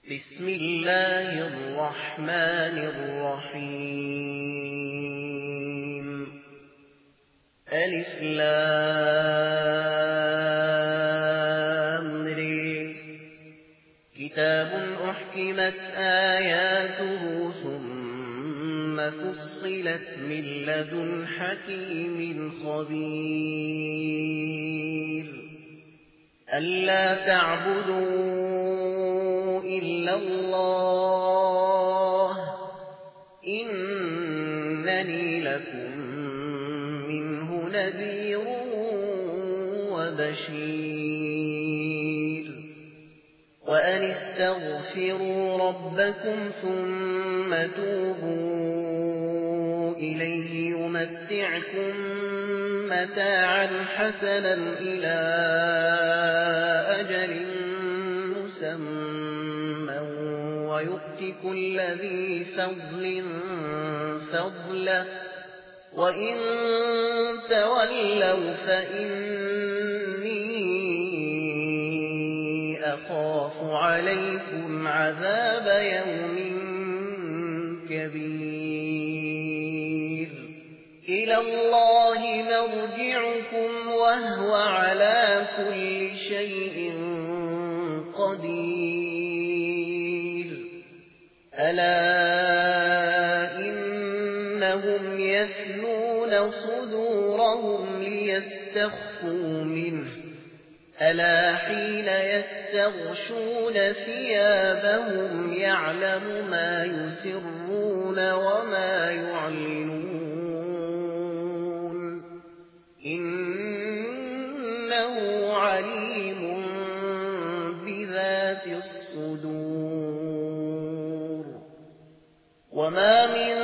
بسم الله الرحمن الرحيم ألف لام ر كتاب أحكمت آياته ثم فصلت من لدن حكيم خبير ألا تعبدوا إلا الله إنني لكم منه نذير وبشير وأن استغفروا ربكم ثم توبوا إليه يمتعكم متاعا حسنا إلى أجل مسمى ويؤت كل ذي فضل فضله وإن تولوا فإني أخاف عليكم عذاب يوم كبير إلى الله مرجعكم وهو على كل شيء قدير ألا إنهم يثنون صدورهم ليستخفوا منه ألا حين يستغشون ثيابهم يعلم ما يسرون وما يعلنون إنه عليم بذات الصدور وما من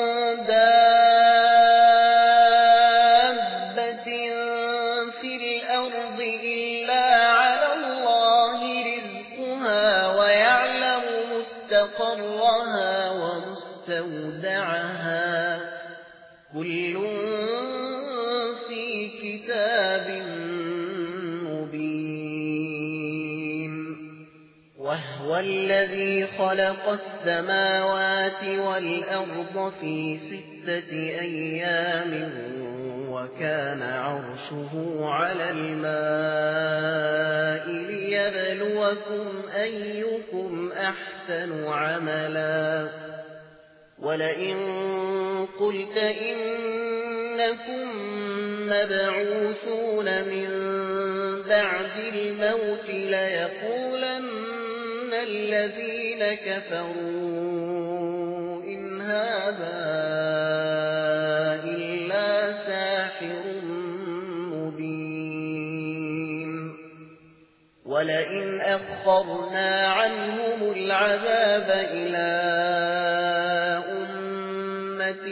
دابة في الأرض إلا على الله رزقها ويعلم مستقرها ومستودعها كل في كتاب مبين وهو الذي خلق السماوات والأرض في 6 أيام وكان عرشه على الماء ليبلوكم أيكم أحسن عملا ولئن قلت إنكم مبعوثون من بعد الموت ليقولن الذين كفروا إن هذا إلا ساحر مبين ولئن أخرنا عنهم العذاب إلى أمة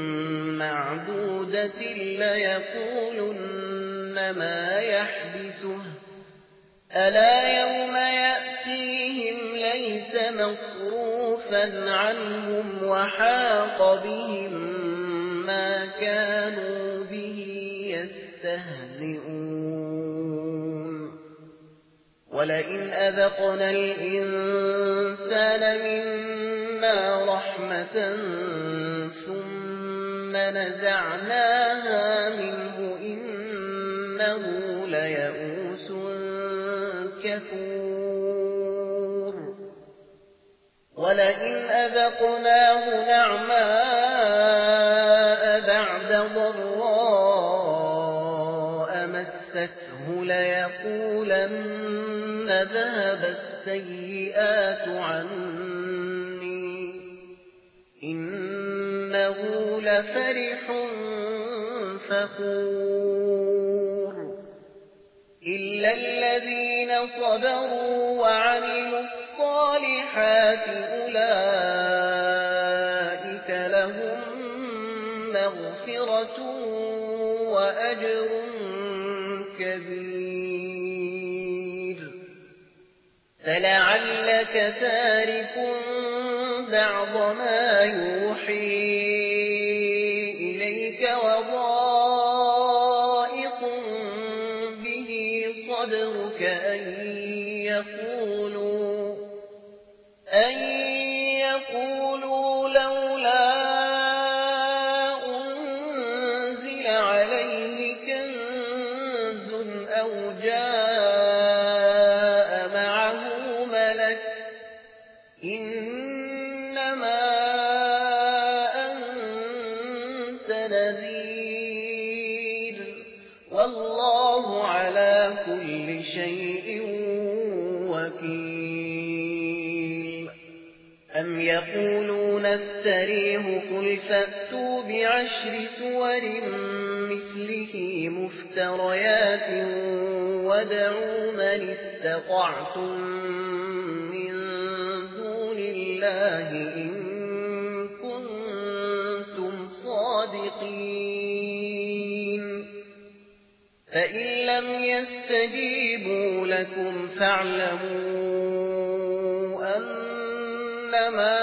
معدودة ليقولن ما يحبسه ألا يوم يأتيهم ليس مصروفا عنهم وحاق بهم ما كانوا به يستهزئون ولئن أذقنا الإنسان منا رحمة ثم نزعناها منه إنه ليئوس كفور ولئن أذقناه نعماء بعد ضراء مسته ليقولن ذهب السيئات عني إنه لفرح فخور إلا الذين صبروا وعملوا الصالحات أولئك لهم مغفرة وأجر كبير فلعلك تارك بعض ما يوحي إليك وضائق به صدرك أن يقولوا أن يقولوا لولا أنزل عليه كنز أو جاء معه ملك إنما أنت نذير والله على كل شيء وكيل أم يقولون استريه قل فأتوا بعشر سور مثله مفتريات وادعوا من استطعتم من دون الله إن كنتم صادقين فإن لم يستجيبوا لكم فاعلموا أنما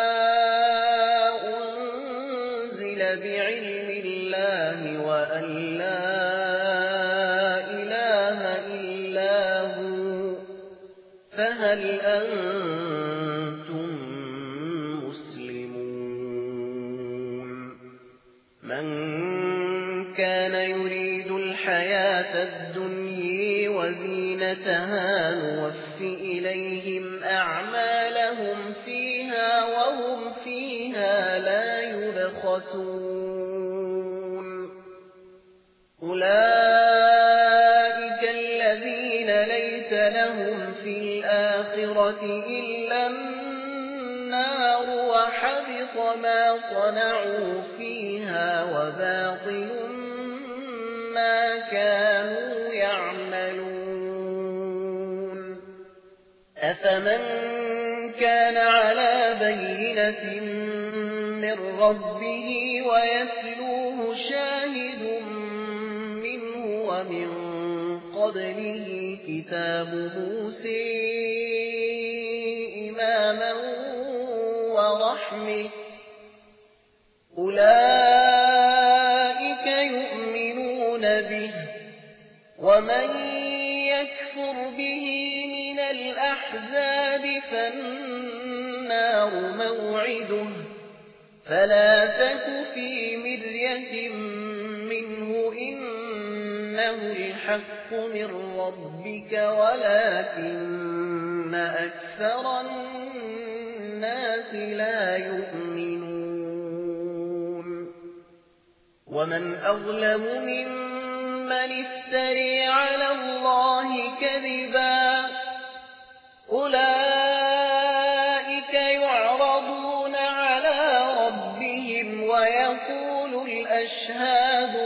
أنزل بعلم الله وأن لا إله إلا هو فهل أنتم مسلمون من كان يريد الحياة الدنيا وزينتها نوف إليهم أعمالهم فيها وهم فيها لا يبخسون أولئك الذين ليس لهم في الآخرة إلا النار وحبط ما صنعوا فيها وباطل ما كانوا يعملون أفمن كان على بينة من ربه ويتلوه شاهد منه ومن قبله كتاب موسى إماما ورحمة أولئك يؤمنون به ومن يكفر به من الأحزاب فالنار موعده فلا تك في مرية منه إنه الحق من ربك ولكن أكثر الناس لا يؤمنون ومن أظلم ممن افتري على الله كذبا أولئك يعرضون على ربهم ويقول الأشهاد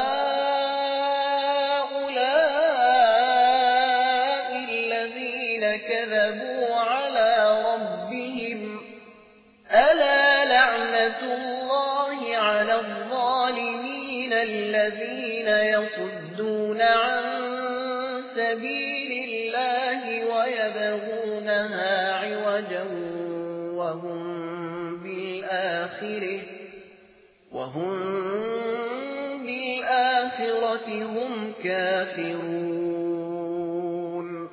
هؤلاء الذين كذبوا على ربهم ألا لعنة الله على الظالمين الذين يصدون عن سبيل الله ويبغونها عوجا وهم بالآخرة هم كافرون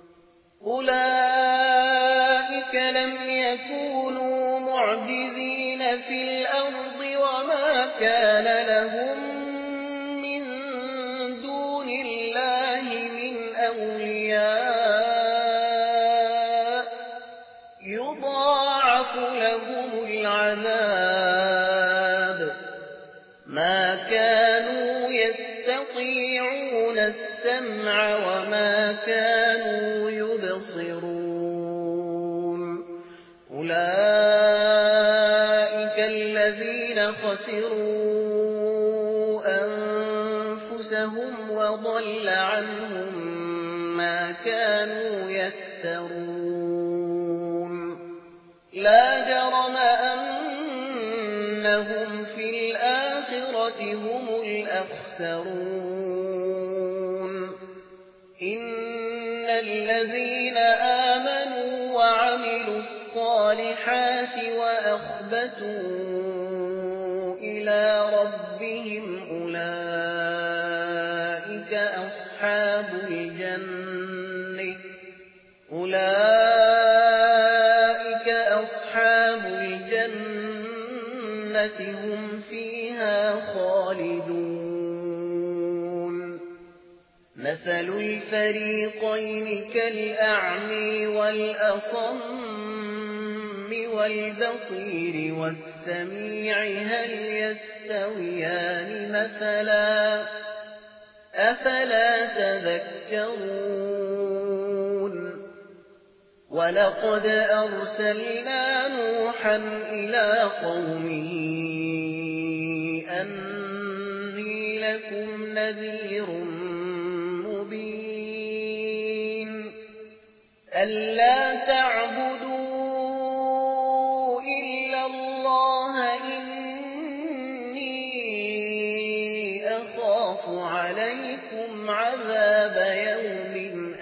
أولئك لم يكونوا معجزين في الأرض وما كان لهم من دون الله من أولياء يضاعف لهم العذاب ما كانوا يستطيعون السمع وما كانوا يبصرون أولئك الذين خسروا أنفسهم وضل عنهم ما كانوا يفترون لا جرم أنهم في الآخرة هم الأخسرون إن الذين آمنوا وعملوا الصالحات وأخبتوا إلى ربهم أولئك أصحاب الجنة الْجَنَّةِ هُمْ فِيهَا خَالِدُونَ مَثَلُ الْفَرِيقَيْنِ كَالْأَعْمَىٰ وَالْأَصَمِّ وَالْبَصِيرِ وَالسَّمِيعِ هَلْ يَسْتَوِيَانِ مَثَلًا ۚ أَفَلَا تَذَكَّرُونَ وَلَقَدْ أَرْسَلْنَا نُوحًا إِلَىٰ قَوْمِهِ أَنِّي لَكُمْ نَذِيرٌ مُّبِينٌ أَلَّا تَعْبُدُوا إِلَّا اللَّهَ إِنِّي أَخَافُ عَلَيْكُمْ عَذَابَ يَوْمٍ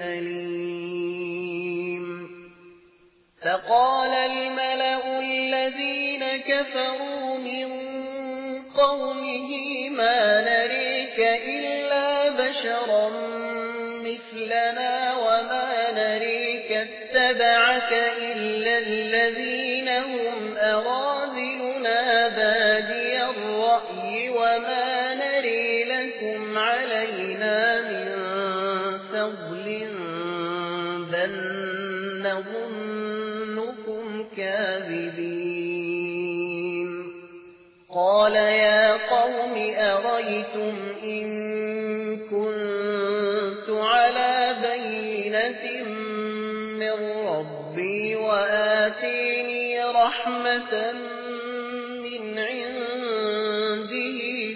أَلِيمٍ فَقَالَ الْمَلَأُ الَّذِينَ كَفَرُوا مِن قَوْمِهِ مَا نَرَاكَ إِلَّا بَشَرًا مِّثْلَنَا وَمَا نَرَاكَ اتَّبَعَكَ إِلَّا الَّذِينَ هُمْ أَرَاذِلُنَا بَادِيَ الرَّأْيِ وَمَا نَرَىٰ لَكُمْ عَلَيْنَا مِن فَضْلٍ بَل نَّظُنُّكُمْ كَاذِبِينَ قَالَ يَا قَوْمِ أَرَأَيْتُمْ إِن كُنتُ عَلَىٰ بَيِّنَةٍ مِّن رَّبِّي وَآتَانِي رَحْمَةً مِّنْ عِندِهِ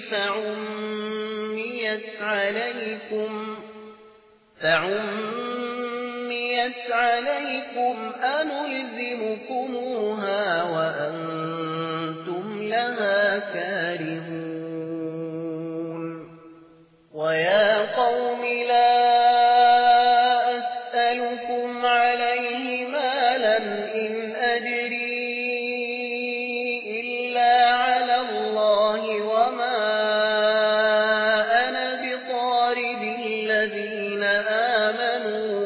فَعُمِّيَتْ عَلَيْكُمْ أَنُلْزِمُكُمُوهَا وَأَنتُمْ لَهَا كَارِهُونَ وَيَا قَوْمِ لَا أَسْأَلُكُمْ عَلَيْهِ مَالًا إِنْ أَجْرِي إِلَّا عَلَى اللَّهِ وَمَا أَنَا بِطَارِدِ الَّذِينَ آمَنُوا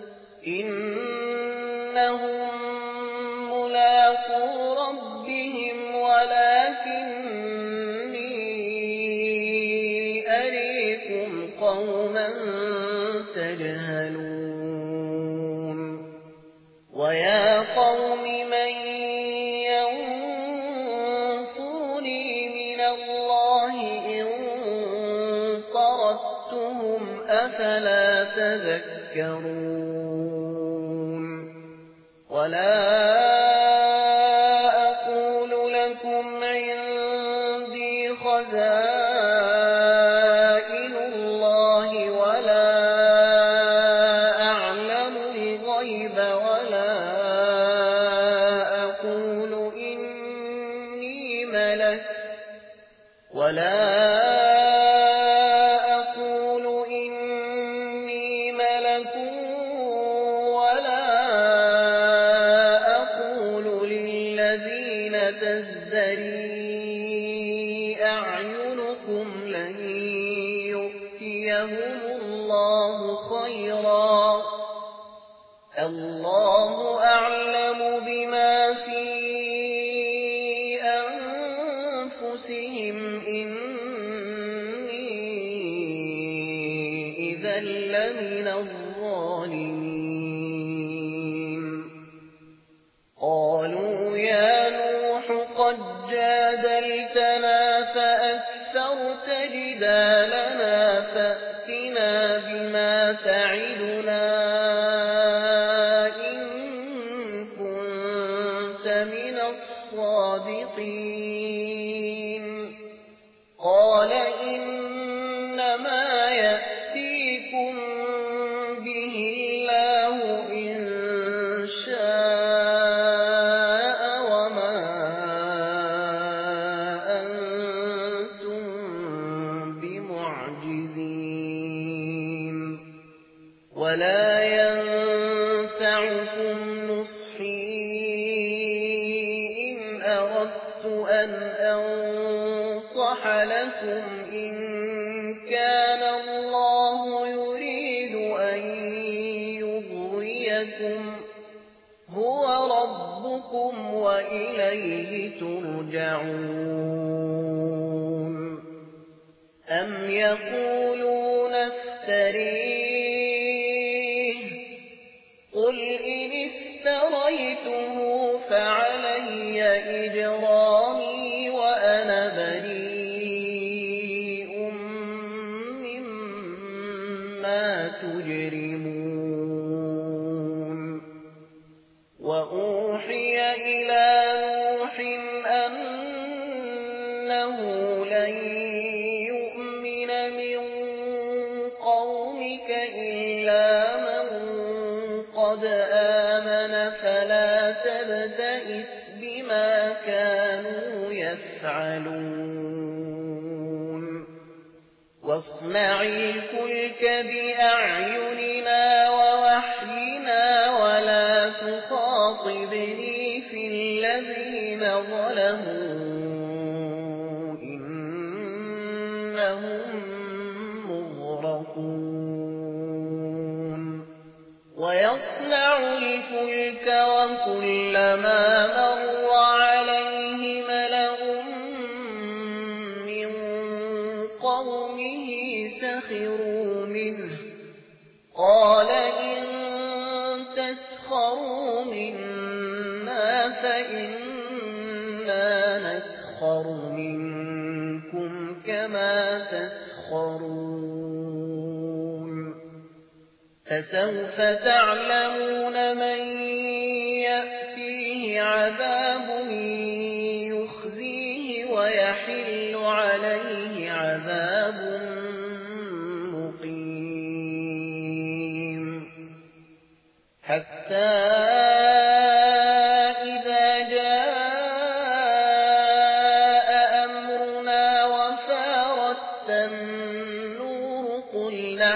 إِنَّهُم مُّلَاقُو رَبِّهِمْ وَلَٰكِنِّي أَرَاكُمْ قَوْمًا تَجْهَلُونَ وَيَا قَوْمِ مَن يَنصُرُنِي مِنَ اللَّهِ إِن طَرَدتُّهُمْ ۚ أَفَلَا تَذَكَّرُونَ وَلَا أَقُولُ لَكُمْ عِندِي خَزَائِنُ اللَّهِ وَلَا أَعْلَمُ الْغَيْبَ وَلَا أَقُولُ إِنِّي مَلَكٌ وَلَا أَقُولُ لِلَّذِينَ تَزْدَرِي أَعْيُنُكُمْ لَن يُؤْتِيَهُمُ اللَّهُ خَيْرًا ۖ اللَّهُ أَعْلَمُ بِمَا فِي أَنفُسِهِمْ ۖ إِنِّي إِذًا لَّمِنَ الظَّالِمِينَ قَالُوا يَا نُوحُ قَد جَّادَلْتَنَا فَأَكْثَرْتَ جِدَالَنَا فَأْتِنَا بِمَا تَعِدُنَا إِن كُنتَ مِنَ الصَّادِقِينَ قَالَ إِنَّمَا يَأْتِيكُم بِهِ اللَّهُ إِن شَاءَ وَمَا أَنتُم بِمُعْجِزِينَ وَلَا يَنفَعُكُمْ نُصْحِي إِنْ أَرَدتُّ أَنْ أَنصَحَ لَكُمْ إِن كَانَ اللَّهُ يُرِيدُ أَن يُغْوِيَكُمْ هُوَ رَبُّكُمْ ربكم وإليه ترجعون أم يقولون افتريه قل إن افتريته فعلي إجرامي وأنا بريء مما تجرمون وأوحي إلى نوح أنه لن يؤمن من قومك إلا من قد آمن فلا تبتئس بما كانوا يفعلون واصنع الفلك بأعيننا ووحينا ولا تخاطبني في الذين ظلموا إنهم مغرقون ويصنع الفلك وكلما مر عليه ملأ من قومه سخروا منه قال إن تسخروا منا فإنا نسخر منكم كما تسخرون فسوف تعلمون من يأتيه عذاب يخزيه ويحل عليه عذاب مقيم حتى إذا جاء أمرنا وفارت النور قل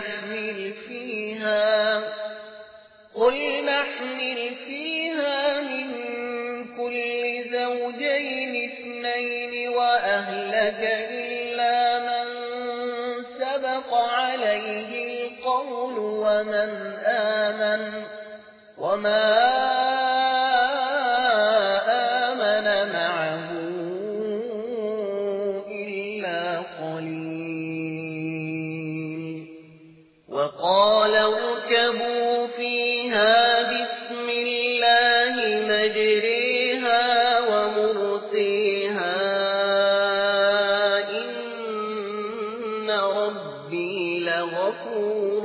نحمل فيها من كل زوجين اثنين وأهلك إلا من سبق عليه القول وما آمن معه إلا قليل وقال اركبوا فيها بسم الله مجريها ومرسيها إن ربي لغفور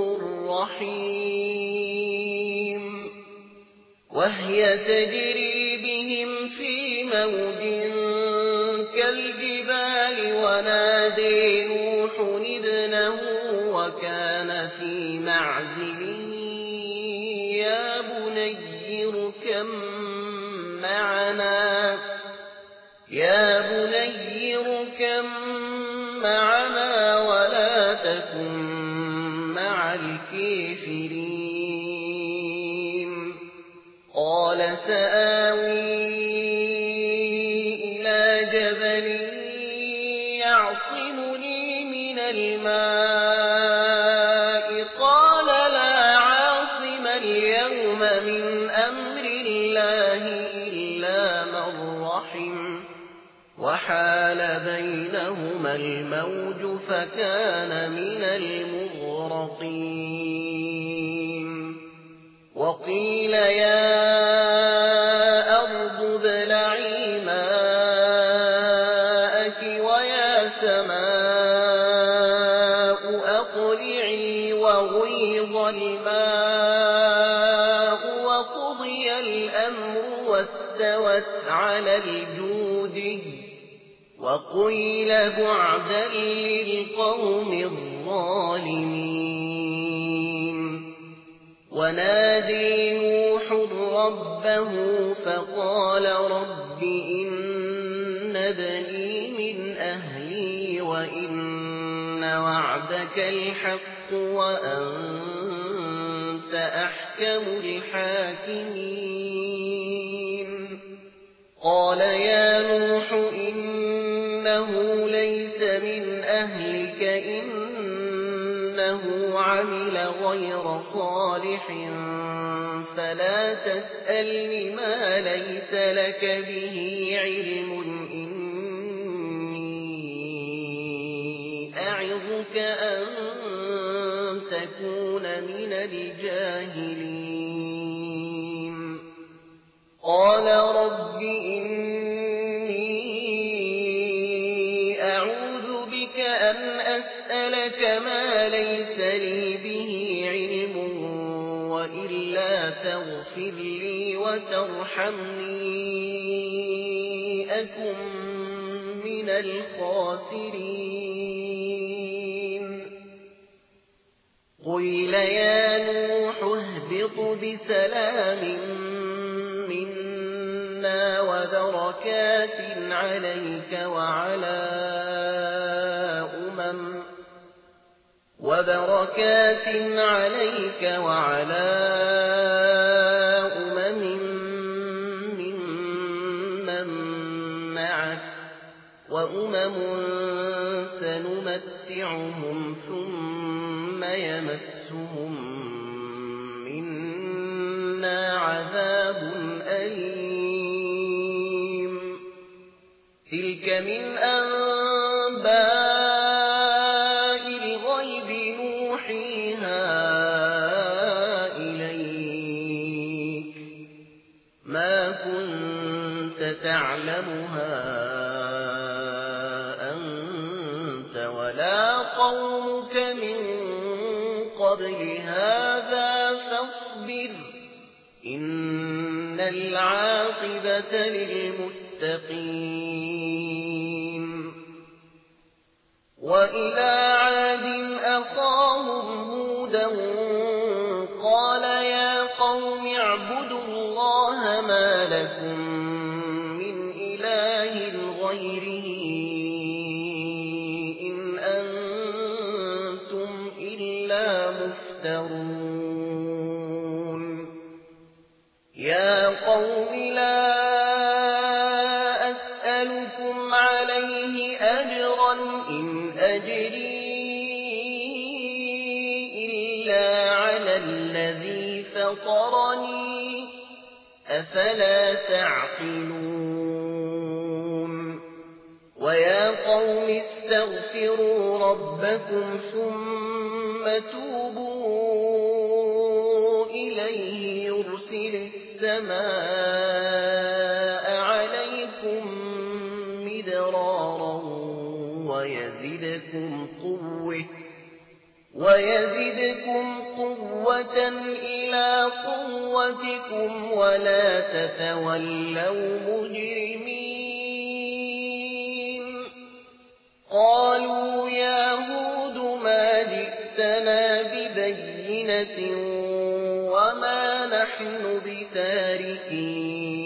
رحيم وهي تجري بهم في موج كالجبال ونادي نوح ابنه وكان في معزل يا بني اركب معنا ولا تكن مع الكافرين قال سآوي إلى جبل يعصمني من الماء قال لا عاصم اليوم من أمر الله إلا من رحم وحال بينهما الموج فكان من المغرقين وقيل يا أرض ابلعي ماءك ويا سماء أقلعي وغيض الماء وقضي الأمر واستوت على الجود وقيل بعدا للقوم الظالمين ونادي نوح ربه فقال رب إن ابني من أهلي وإن وعدك الحق وأنت أحكم الحاكمين قال يا نوح إنه ليس من أهلك إنه عمل غير صالح فلا تسألني ما ليس لك به علم إني أعظك أن تكون من الجاهلين قال رب إني أعوذ بك أن أسألك ما ليس لي به علم وإلا تغفر لي وترحمني أكن من الخاسرين قيل يا نوح اهبط بسلام منا وبركات عليك وعلى أمم ممن معك وأمم سنمتعهم ثم يمسهم منا عذاب أليم تلك من أنباء الغيب نوحيها إليك ما كنت تعلمها أنت ولا قومك من قبل هذا فاصبر إن العاقبة للمتقين وإلى عاد أخاهم هودا قال يا قوم اعبدوا الله ما لكم من إله غيره إن أنتم إلا مفترون يا قوم لا أسألكم عليه أجرا إن أجري إلا على الذي فطرني أفلا تعقلون ويا قوم استغفروا ربكم ثم توبوا إليه يرسل السماء عليكم مدرارا ويزدكم قوة إلى قوتكم ولا تتولوا مجرمين قالوا يا هود ما جئتنا ببينة وما نحن بتاركي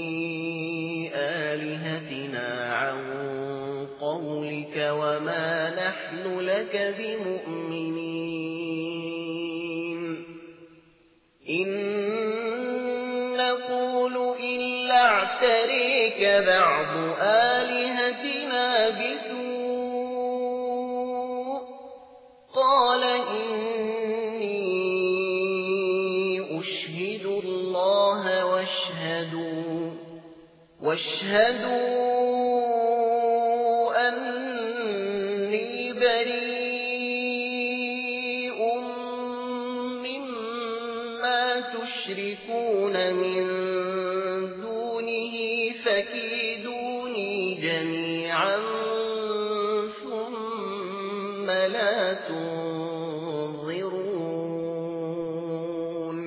آلهتنا عن قولك وما نحن لك بمؤمنين إن نقول إلا اعتريك بعض آلهتنا بسوء قال إني أشهد الله واشهدوا أني بريء مما تشركون من دونه فكيدوني جميعا ثم لا تنظرون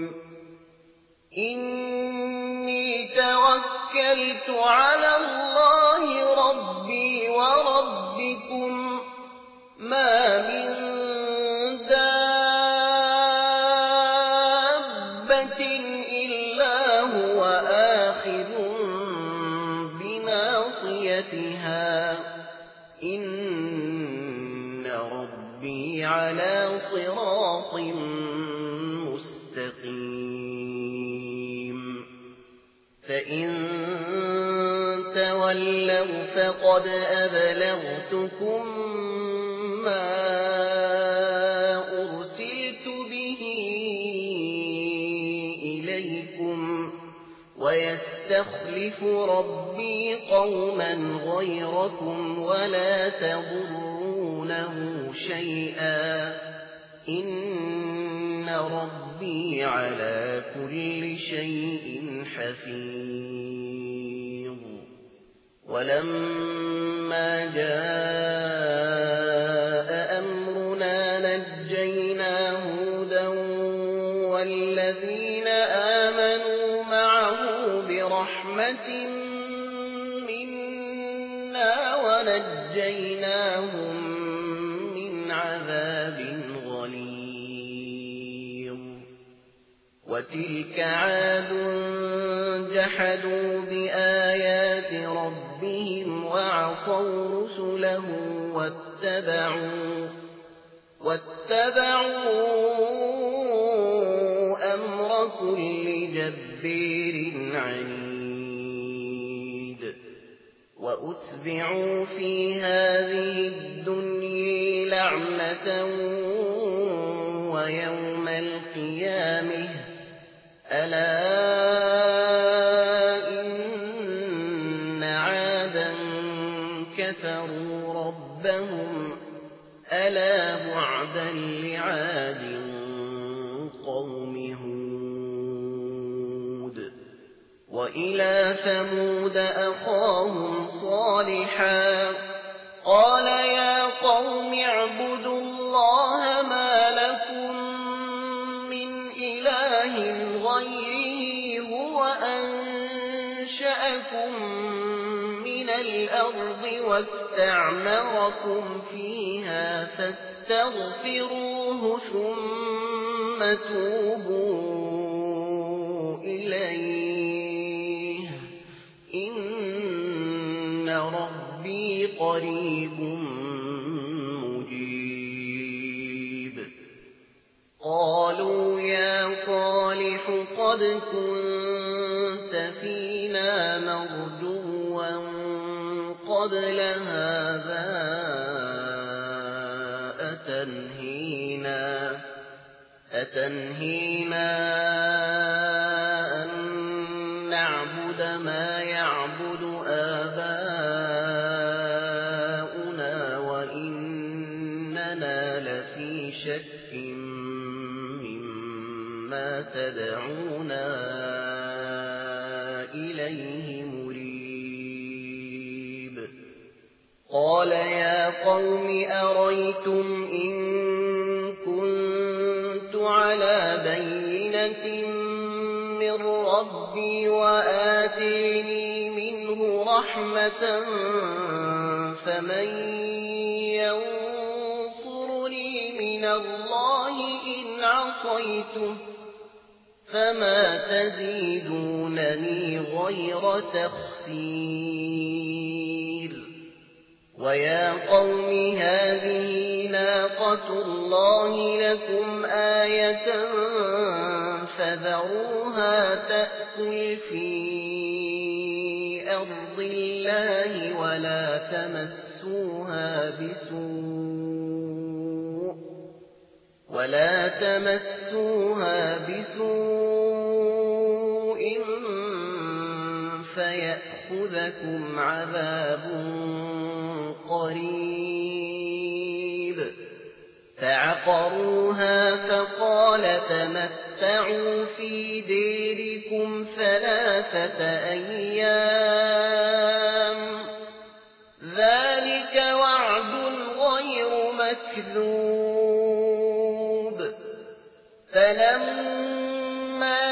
إني توكلت على الله ربي وربكم ما من دابة إلا هو آخذ بناصيتها إن ربي على صراط مستقيم فإن تولوا فقد أبلغتكم ما أرسلت به إليكم يستخلف ربي قوما غيركم ولا تضرونه شيئا إن ربي على كل شيء حفيظ. ولما جاء أمرنا نجينا هودا والذين آمنوا معه برحمة منا ونجيناهم من عذاب غليظ. وتلك عاد جحدوا بآيات ربهم وعصوا رسله واتبعوا أمر كل جبار عنيد. وأتبعوا في هذه الدنيا لعنة ويوم القيامة ألا إن عادا كفروا ربهم ألا بعدا لعاد قوم هود. وإلى ثمود أخاهم صالحا قال يا قوم اعبدوا الله ما لكم من إله غيره هو أنشأكم من الأرض واستعمركم فيها فاستغفروه ثم توبوا إليه إن ربي قريب مجيب. قالوا يا صالح قد كنت فينا مرجوا قبل هذا أتنهينا أن نعبد ما يعبد آباؤنا وإننا لفي شك مما تدعونا إليه مريب. قال يا قوم أريتم إن كنت على بينة من ربي وآتيني منه رحمة فمن ينصرني من الله إن عصيته فما تزيدونني غير تخسير. ويا قوم هذه ناقة الله لكم آية فذروها تأكل في أرض الله ولا تمسوها بسوء فيأخذكم عذاب قريب. فعقروها فقال تمتعوا في ديركم 3 أيام ذلك وعد غير مكذوب. فلما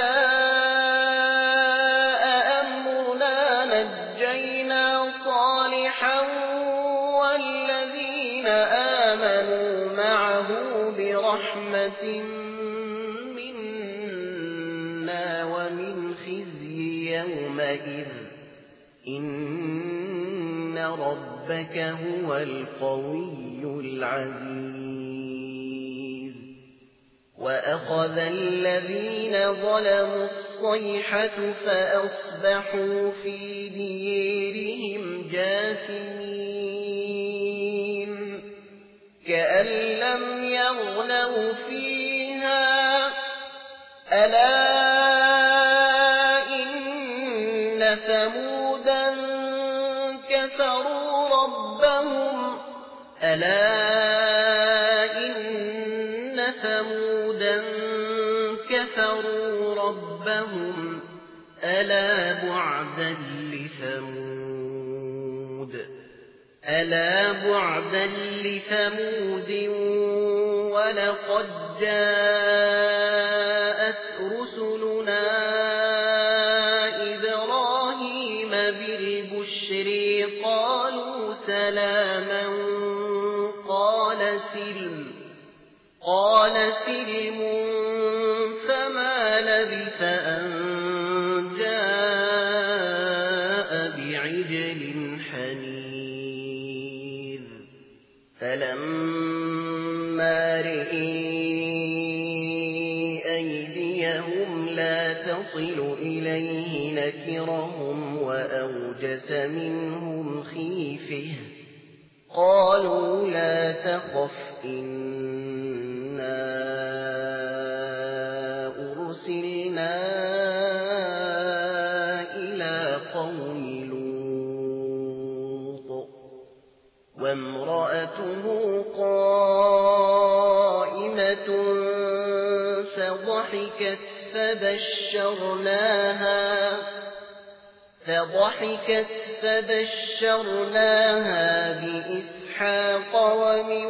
جاء أمرنا نجينا صالحا والذين آمنوا معه برحمة منا ومن خزي يومئذ إن ربك هو القوي العزيز. وأخذ الذين ظلموا الصيحة فأصبحوا في ديرهم جاثمين كأن لم يغنوا فيها ألا إن كفروا ربهم ألا إن ثمودا كفروا ربهم ألا بعدا لثمود ولقد جاءت رسلنا إبراهيم بالبشر قالوا سلاما قال سلم فما لبث أن جاء بعجل حنيذ فلما رئي أيديهم لا تصل إليه نكرهم وأوجس منهم خيفة قالوا لا تخف إنا أرسلنا إلى قوم لوط وامرأته قائمة فضحكت فبشرناها بإسحاق ومن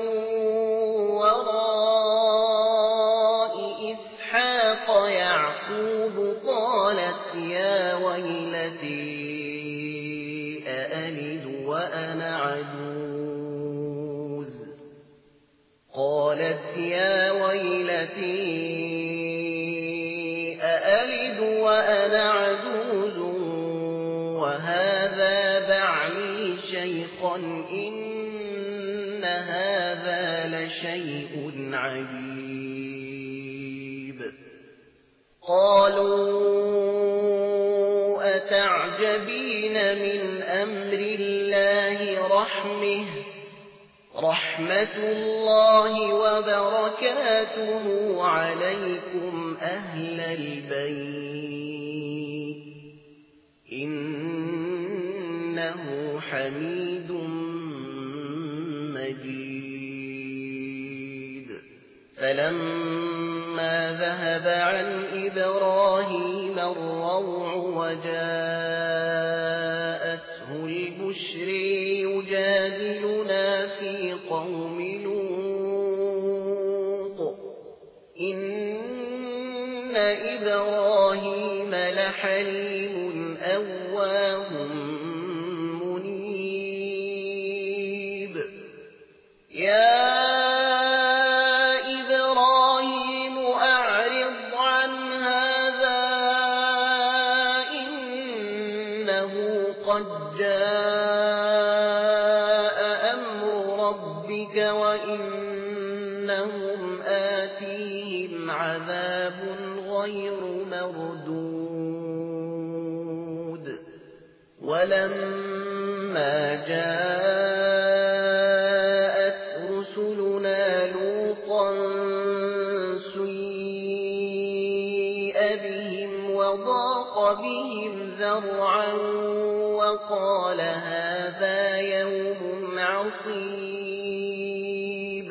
وراء إسحاق يعقوب قالت يا ويلتي أألد وأنا عجوز وهذا بعلي شيخا إن هذا لشيء عجيب قالوا أتعجبين من أمر الله رحمة الله وبركاته عليكم أهل البيت إنه حميد مجيد فلما ذهب عن إبراهيم الروع وجاءته البشر يجادلنا في قوم لوط إن إبراهيم لحليم أواه منيب يا إبراهيم أعرض عن هذا إنه قد جاء أمر ربك وإنهم آتيهم عذاب غير مردود ولما جاءت رسلنا لوطا سيء بهم وضاق بهم ذرعا وقال هذا يوم عصيب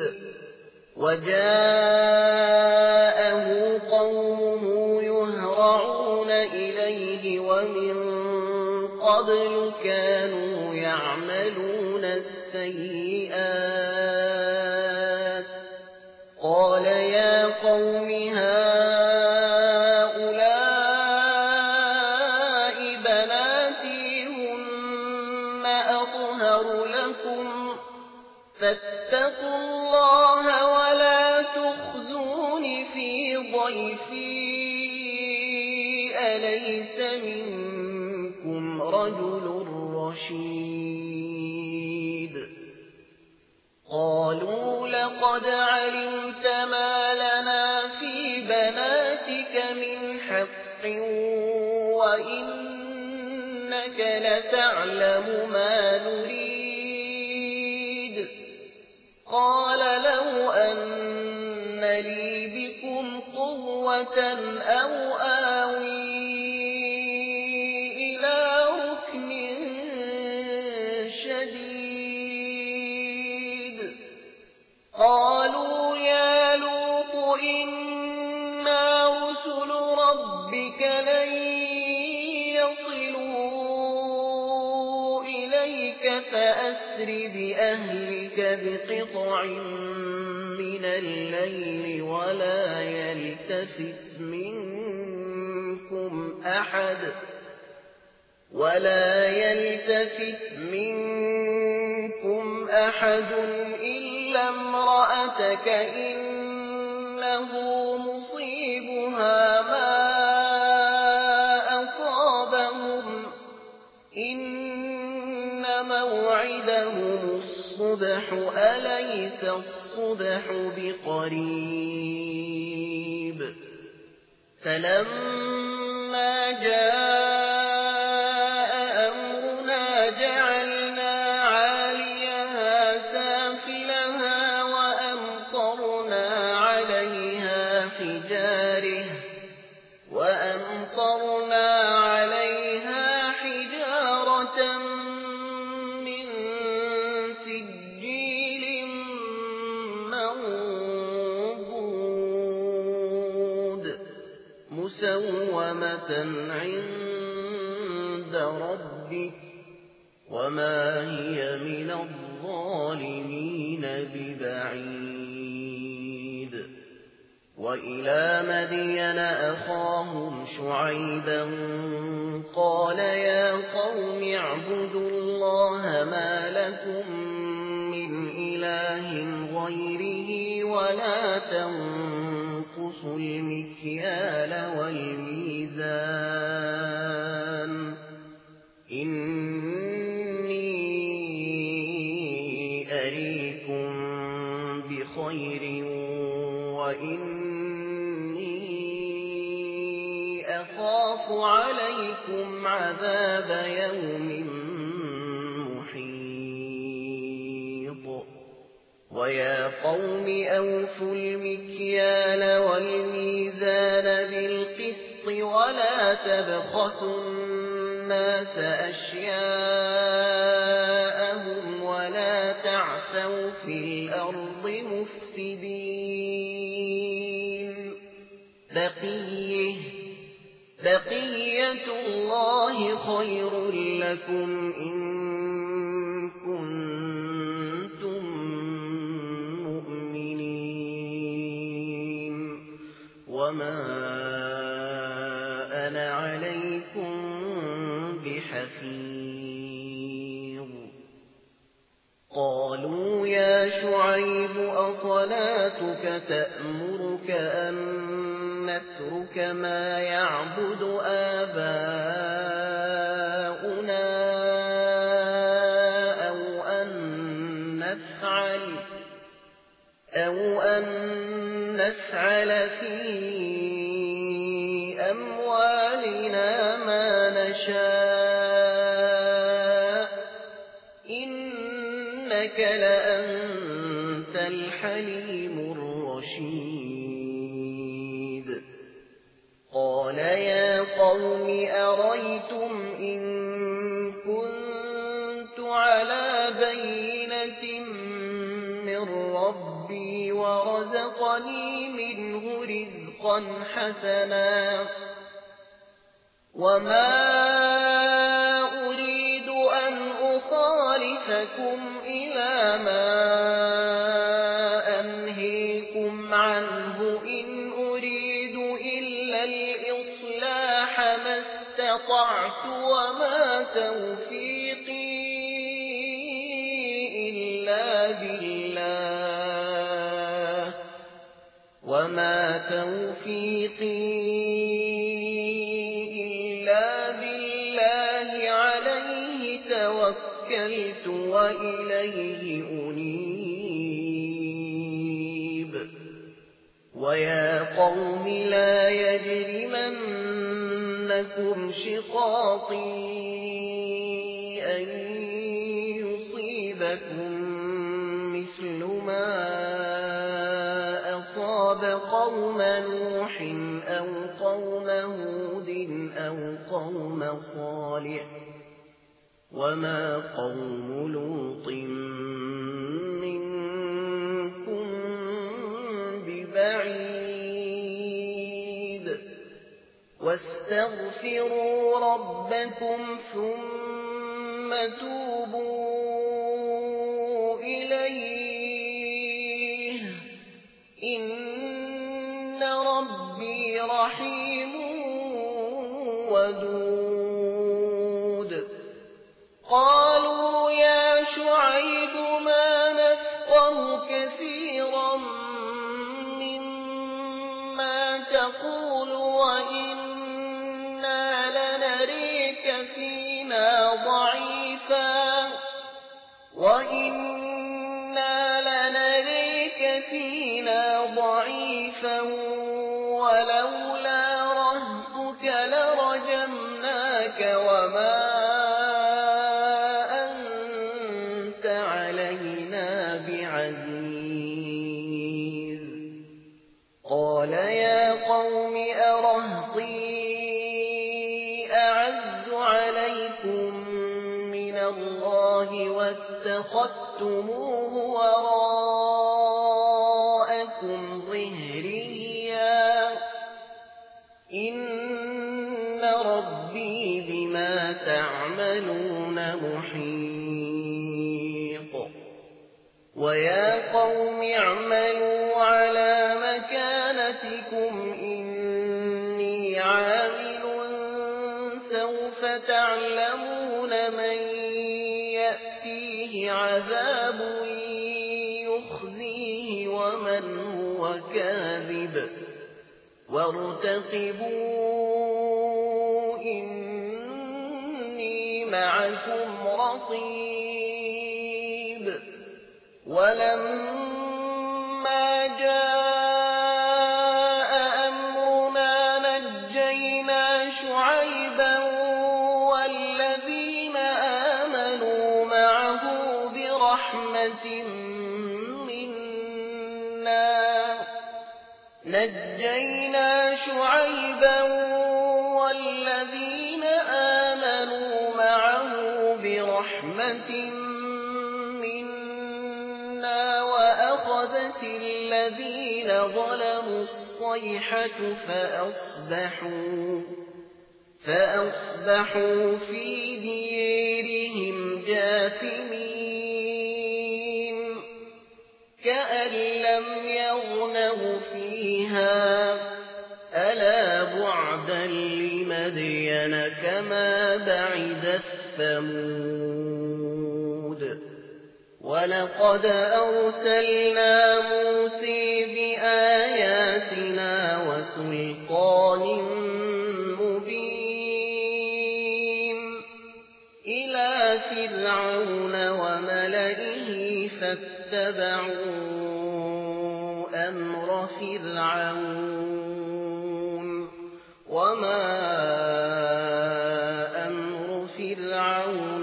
وجاءه قومه يهرعون إليه ومن قبل كانوا يعملون السيئات قال يا قوم هؤلاء بناتي هن أطهر لكم فاتقوا الله ولا تخزون في ضيفي أليس منكم رجل رشيد قالوا لقد علمت ما لنا في بناتك من حق وإنك لتعلم ما نريد قال لو أن لي بكم قوة أو آوي إلى ركن شديد قالوا يا لوط إنا رسل ربك لن يصلوا إليك فأسر بأهلك بقطع من الليل ولا يلتفت منكم أحد إلا امرأتك إنه مصيبها ما أصابهم إن موعدهم الصبح أليس الصبح بقريب فلما جاء أمرنا جعلنا عاليها سافلها وأمطرنا عليها حجارة من سجيل منضود مسومة عند ربك وما هي من الظالمين ببعيد وإلى مدين أخاهم شعيبا قال يا قوم اعبدوا الله ما لكم من إله غيره ولا تنقصوا المكيال والميزان إني أريكم بخير وإني أخاف عليكم عذاب يوم محيط ويا قوم أوفوا المكيال والميزان بالقسط ولا تبخسوا الناس أشياءهم ولا تعثوا في الأرض مفسدين بقية الله خير لكم إن كنتم مؤمنين وما أنا عليكم بحفيظ قالوا يا شعيب أصلاتك تأمرك أن نترك ما يعبد آباؤنا أو أن نفعل في أموالنا ما نشاء إنك لأنت الحليم الرشيد قال يا قوم أريتم إن كنت على بينة من ربي ورزقني منه رزقا حسنا وما أريد أن أخالفكم إلى ما أنهيكم عنه إن أريد إلا الإصلاح ما استطعت وما توفيقي إلا بالله عليه توكلت وإليه أنيب ويا قوم لا يجرمنكم شقاقي أن يصيبكم مثل ما أصاب قوم نوح أو قوم هود أو قوم صالح وما قوم لوط منكم ببعيد واستغفروا ربكم ثم توبوا إليه إن ربي رحيم ودود قالوا يا شعيب ما نفقه كثيرا مما تقول وإنا لنريك فينا ضعيفا ولولا رهطك لرجمناك وما أنت علينا بعزيز قال يا قوم أرهطي أعز عليكم من الله واتخذتموه وراءكم ظهريا إن ربي بما تعملون محيط ويا قوم اعملوا على مكانتكم إني عامل سوف تعلمون من يأتيه عذاب يخزيه ومن هو كاذب وارتقبوا إني معكم رقيب ولما جاء أمرنا نجينا شعيبا والذين آمنوا معه برحمة منا وأخذت الذين ظلموا الصيحة فأصبحوا في ديرهم جاثمين كأن لم يغنوا فيها ألا بعدا لمدين كما بعدت ثمود ولقد أرسلنا موسى بآياتنا وسلطان مبين إلى فرعون وملئه فاتبعوا أمر فرعون وما أمر فرعون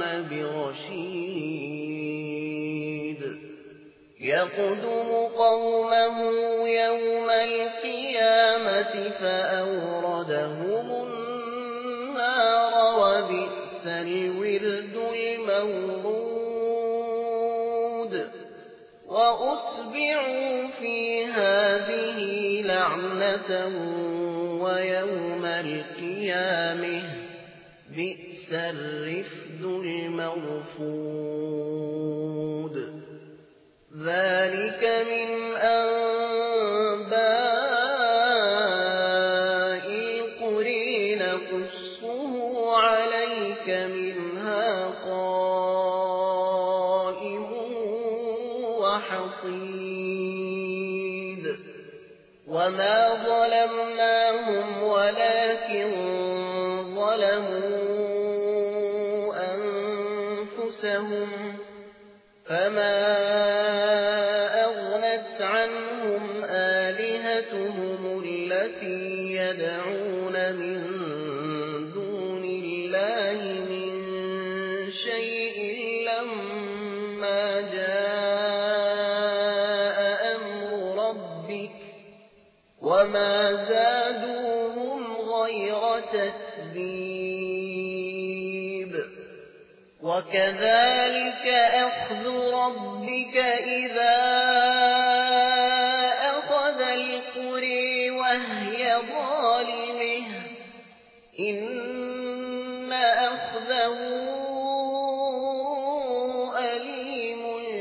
برشيد يقدم قومه يوم القيامة فأوردهم النار وبئس الورد المورود وأتبعوا في هذه لعنة ويوم القيامة بئس الرفد المرفود ذلك من أنباء القرى نقصه عليك منها قائم وحصيد وما ظلمناهم ولكن ظلموا أنفسهم فما أغنت عنهم آلهتهم التي يدعون من دون الله من شيء لما جاء أمر ربك وما زادوهم غير تتبيب وكذلك وكذلك أخذ ربك إذا أخذ القرى وهي ظالمة إن أخذه أليم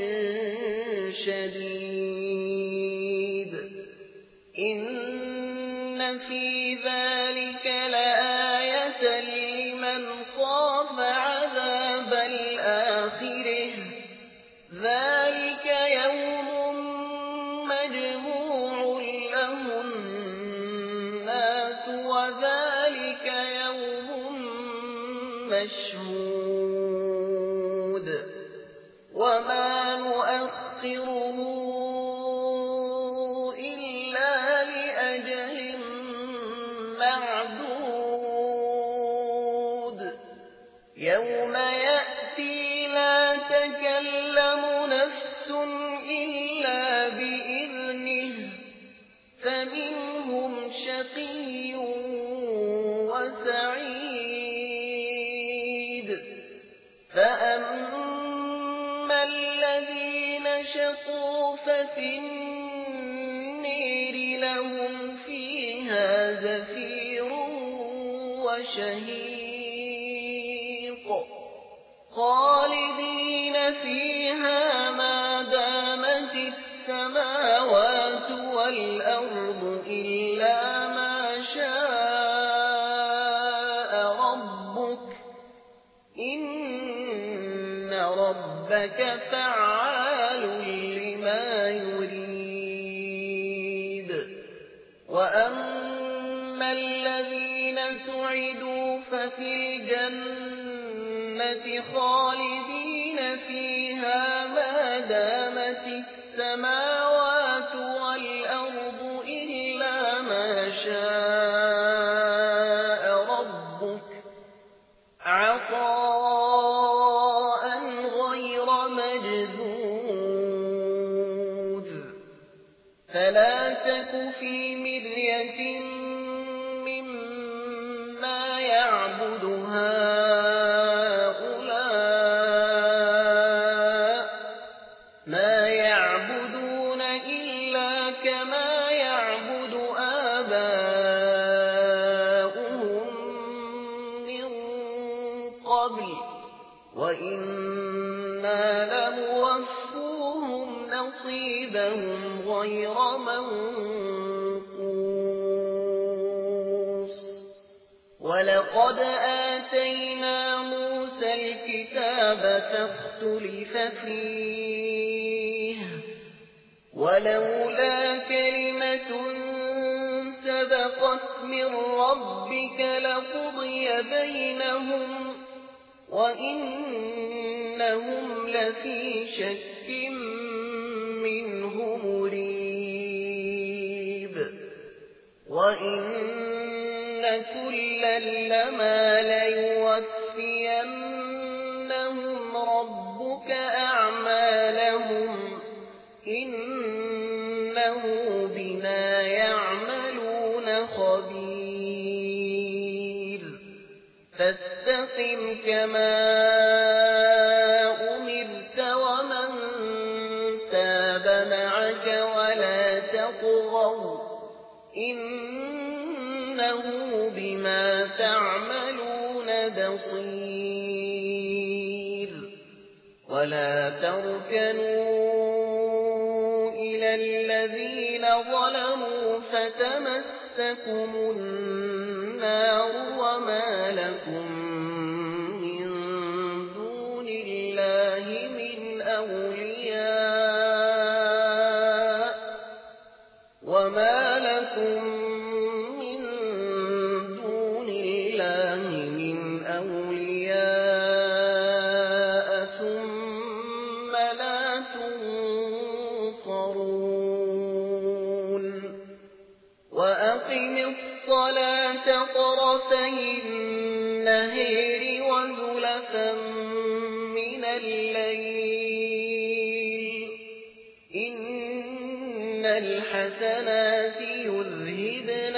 شديد إن في ذلك لآية لمن خاف عذاب الآخرة ذلك يوم مجموع له الناس وذلك يوم مشهود وما نؤخره إلا لأجل معدود يوم يأتي لا تكلم نفس إلا بإذنه فمنهم شقي وسعيد فأما الذين شقوا ففي النير لهم فيها زفير وشهيق خالدين فيها ما دامت السماوات والأرض إلا ما شاء ربك إن ربك فعال لما يريد وأما الذين سعدوا ففي الجنة خالدين فيها ما دامت السماوات والأرض إلا ما شاء ربك عطاء غير مجذوذ فلا تك في مرية مما يعبد هؤلاء ما يعبدون إلا كما يعبد آباؤهم من قبل وإنا لموفوهم نصيبهم غير منقوص ولقد آتينا موسى الكتاب فاختلف فيه ولولا كلمة سبقت من ربك لقضي بينهم وإنهم لفي شك منه مريب وإن كلا لما ليوفينهم ربك أعمالهم إنه بما يعملون خبير فاستقم كما أمرت ومن تاب معك ولا تطغوا إنه بما تعملون بصير ولا تركنوا إلى الذين ظلموا فتمسكم النار وما لكم من دون الله من أولياء ثم لا تنصرون وأقم الصلاة طرفي النهار وزلفا من الليل إن الحسنات يذهبن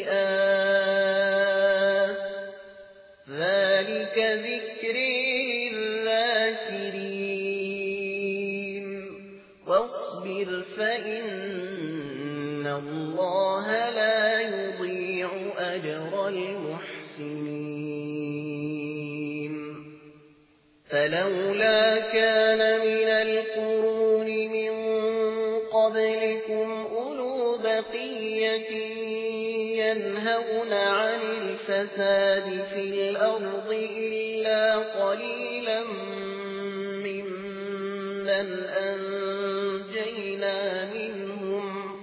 السيئات ذلك ذكر واصبر فإن الله لا يضيع أجر المحسنين فلولا كان من القرون من قبلكم أولو بقية ينهون عن الفساد في الأرض إلا قليلا ممن أنجينا منهم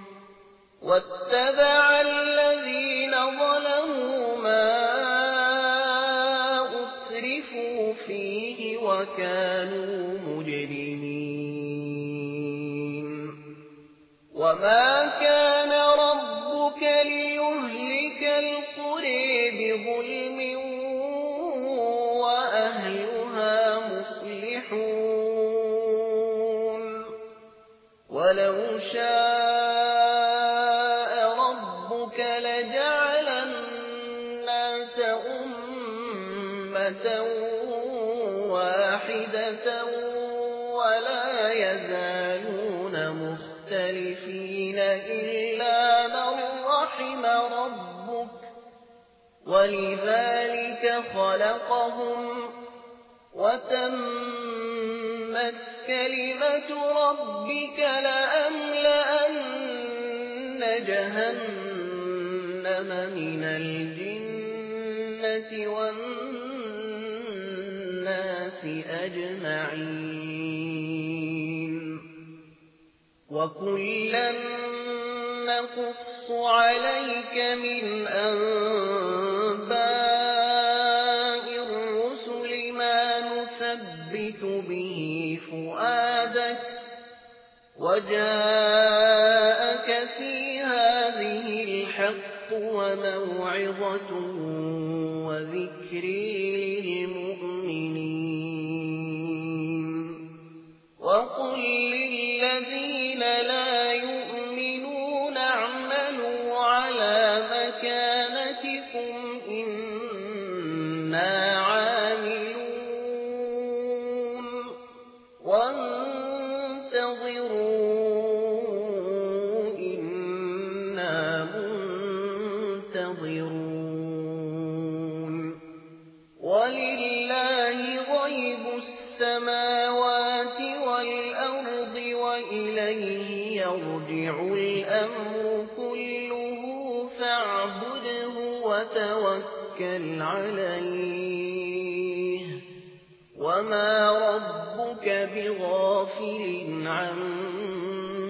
واتبع الذين ظلموا ما أترفوا فيه وكانوا مجرمين وما كان ربك ليهلك القرى بظلم وأهلها مصلحون ولو شاء ربك لجعل الناس أمة واحدة ولا يزالون مختلفين إلا من رحم ربك ولذلك خلقهم وتمت كلمة ربك لأملأن جهنم من الجنة والناس أجمعين وكلا نقص عليك من أنباء الرسل ما نثبت به فؤادك وجاءك في هذه الحق وموعظة وذكر للمؤمنين وقل للذين لا يؤمنون اعملوا على مكانتكم إنا عاملون وانتظروا إنا منتظرون ولله غيب السماوات والأرض وإليه يرجع الأمر كله فاعبده وتوكل عليه وما ربك بغافل عما